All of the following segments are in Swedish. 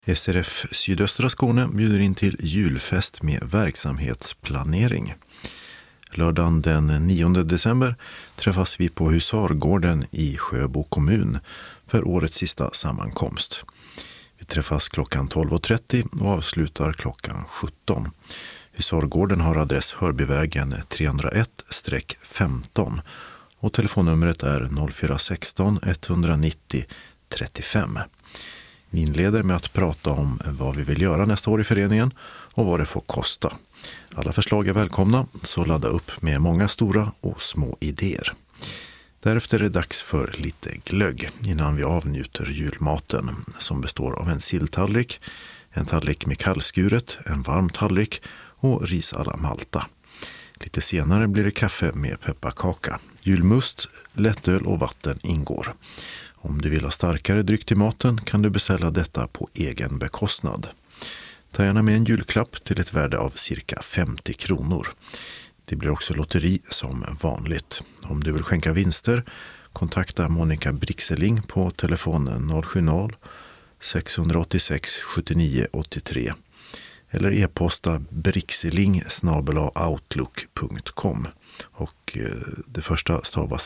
SRF Sydöstra Skåne bjuder in till julfest med verksamhetsplanering. Lördagen den 9 december träffas vi på Husargården i Sjöbo kommun för årets sista sammankomst. Vi träffas klockan 12.30 och avslutar klockan 17. Husargården har adress Hörbyvägen 301-15 och telefonnumret är 0416 190 35. Vi inleder med att prata om vad vi vill göra nästa år i föreningen och vad det får kosta. Alla förslag är välkomna, så ladda upp med många stora och små idéer. Därefter är det dags för lite glögg innan vi avnjuter julmaten som består av en silltallrik, en tallrik med kallskuret, en varm tallrik och ris alla Malta. Lite senare blir det kaffe med pepparkaka. Julmust, lättöl och vatten ingår. Om du vill ha starkare dryck till maten kan du beställa detta på egen bekostnad. Ta gärna med en julklapp till ett värde av cirka 50 kronor. Det blir också lotteri som vanligt. Om du vill skänka vinster, kontakta Monica Brixeling på telefonen 070 686 79 83 eller e-posta brixeling@outlook.com. Och det första stavas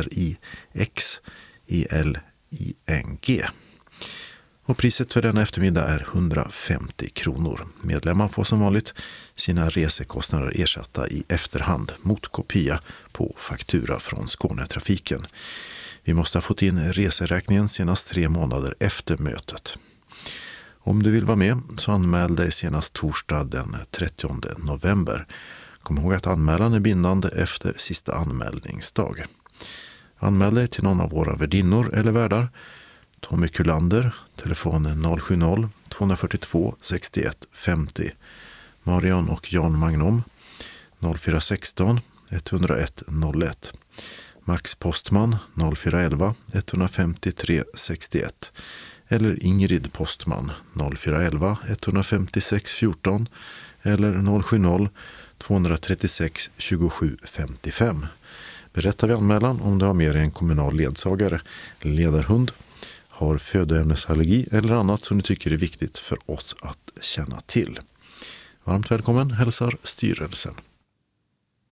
BRIXELING. Och priset för denna eftermiddag är 150 kronor. Medlemmar får som vanligt sina resekostnader ersatta i efterhand mot kopia på faktura från Skånetrafiken. Vi måste ha fått in reseräkningen senast 3 månader efter mötet. Om du vill vara med så anmäl dig senast torsdag den 30 november. Kom ihåg att anmälan är bindande efter sista anmälningsdag. Anmäl dig till någon av våra värdinnor eller värdar. Tommy Kullander, telefonen 070 242 61 50. Marion och Jan Magnom, 0416 101 01. Max Postman, 0411 153 61. Eller Ingrid Postman, 0411 156 14 eller 070 236 27 55. Berätta vid anmälan om du har med dig en kommunal ledsagare, ledarhund, har födoämnesallergi eller annat som du tycker är viktigt för oss att känna till. Varmt välkommen hälsar styrelsen.